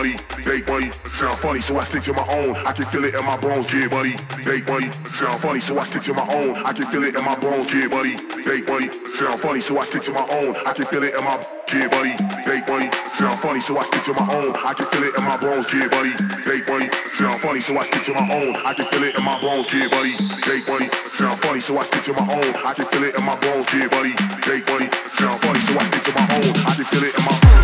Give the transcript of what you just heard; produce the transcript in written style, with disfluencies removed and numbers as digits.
buddy. They buddy, sound funny, so I stick to my own. I can feel it in my bones, yeah, buddy. They buddy, sound funny, so I stick to my own. I can feel it in my bones, yeah, buddy. They buddy, sound funny, so I stick to my own. I can feel it in my, yeah, buddy. They buddy, sound funny, so I stick to my own. I can feel it in my bones, yeah, buddy. They buddy, sound funny, so I stick to my own. I can feel it in my bones, yeah, buddy. They buddy, sound funny, so I stick to my own. I can feel it in my bones, yeah, buddy. They buddy, sound funny, so I stick to my own. I can feel it in my